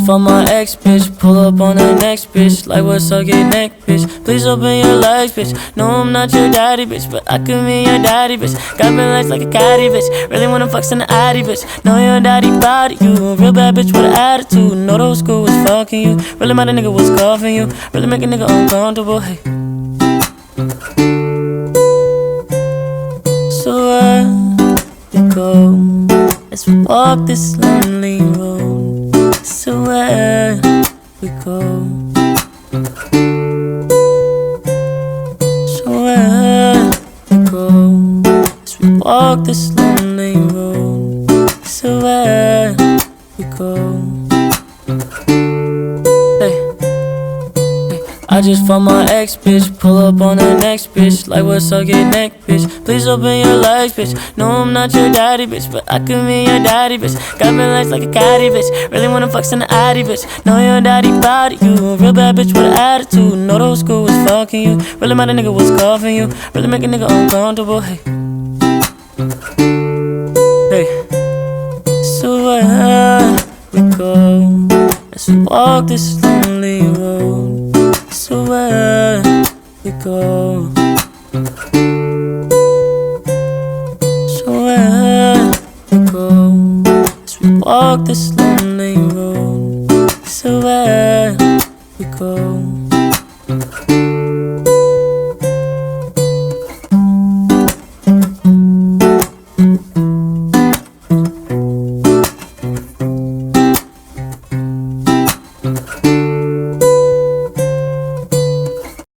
just fucked my ex bitch. Pull up on the next bitch. Like what's up, get neck bitch. Please open your legs bitch. No, I'm not your daddy bitch, but I could be your daddy bitch. Got me legs like a caddy bitch. Really wanna fuck in the addy bitch. Know your daddy proud of you. A real bad bitch with an attitude. Know the old school was fucking you. Really mad a nigga was coughing you. Really make a nigga uncomfortable. Hey. So where we go? Let's walk this lonely road. So where we go? So where we go? As we walk this lonely road. So where we go? I just fucked my ex bitch. Pull up on the next bitch. Like what's up, get neck bitch. Please open your legs bitch. No, I'm not your daddy bitch, but I could be your daddy bitch. Got me legs like a caddy bitch. Really wanna fuck in the addy bitch. Know your daddy proud of you. A real bad bitch with an attitude. Know the old school was fucking you. Really mad a nigga was coughing you. Really make a nigga uncomfortable. Hey. Hey. So where we go? As we walk this lonely road. So where we go? So where we go? As we walk this lonely road. So where we go?